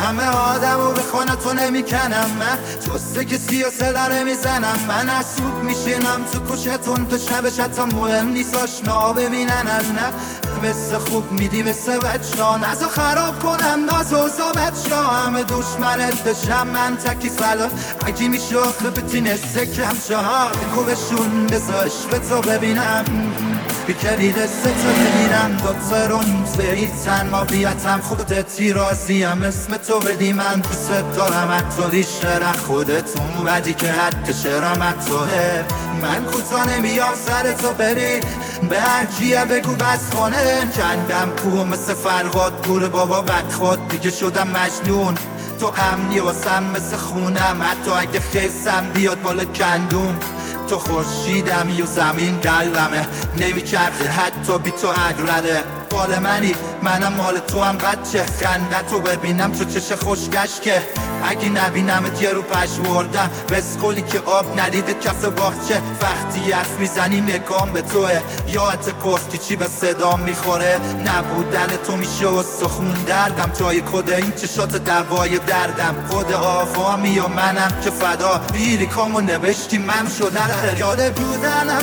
همه آدمو به خانه تو نمیکنم، من توسته که سیاسه نمیزنم. من از صبح میشینم تو کوچتون، تو شبش حتی مهم نیست آشنا ببینن. نه مثل خوب میدی مثل بچه‌ها، نزا خراب کنم ناز و بچه‌ها. همه دشمنت بشم من تکی فلا، اگه میشه آخه بتینسته کم شها. خوبشون بذار عشق تو ببینم، بیکلی دست تو ببینم. دوتا رو نیزیتن ما بیتم خودتی راضیم اسم تو بدی. من دوست دارم حتی شرح خودتون بدی که حد شرمت توه. من کوتا نمیام سر تو بری، به هرکیه بگو بس خانه. کندم کوه مثل فرقات گور بابا بدخواد، دیگه شدم مجنون. تو امنی واسم مثل خونم، حتی اگه خیسم بیاد بالا کندون. تو خورشیدمی و زمین قلبمه، نمیچرخه حتی بی تو اگرده. مال منی منم مال تو هم بچه، خنده تو ببینم تو چش خوشگشت که اگه نبینمت یه رو پشوردم. بسکولی که آب ندیده کف باغچه، وقتی حرف میزنی نگام به توه. یادت گفتی چی به صدام میخوره، نبودن تو میشه و سخون دردم. توی کد این چشات دوای دردم، خود آفامی و منم که فدا. بیری کامو نوشتی من شدن یاد بودنم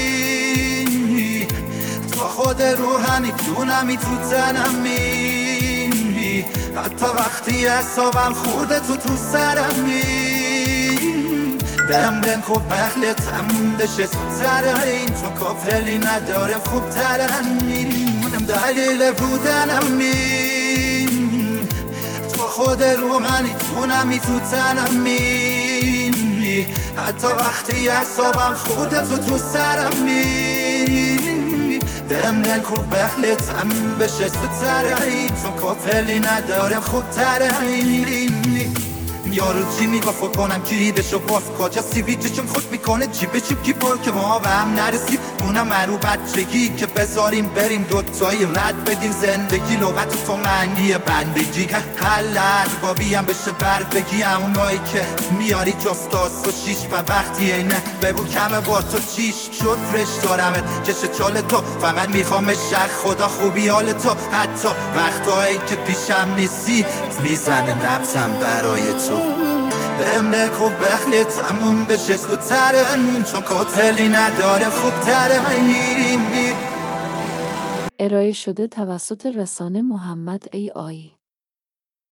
می تو خود روحانی دونمی تو تنم می. حتی وقتی اصابم خورده تو سرم می. بهم خوب اخلتم دشه سر این تو کافلی نداره خوب ترم میمونم دلیل بودنم می. تو خود روحانی دونمی تو تنم می. حتی وقتی اصابم خودتو تو سرم می. بهم خوب بخلتم بشه سترهی تو کافلی نداره خوب ترهی. یارو چی میگه فکر کنم کلیدشو باز کجا سیویچه چون خود میکنه جیبشو کی پر که ما به هم نرسیم. اونم مرو بچگی که بذاریم بریم دوتایی رد بدیم زندگی. لغت تو معنی بندگی حلت بابیم بشه بر بگی. همونایی که میاری جستاس و شیش و وقتی اینه بگو کمه با تو چیش شد رش دارمت چش چال تو و من میخوام شخ خدا خوبی حال تو. حتی وقتایی که پیشم نیستی میزنه نبزم برای تو. بهم خوب بخلیت همون بشه زودترن چون کاتلی نداره خوبتره. ارائه شده توسط رسانه محمد AI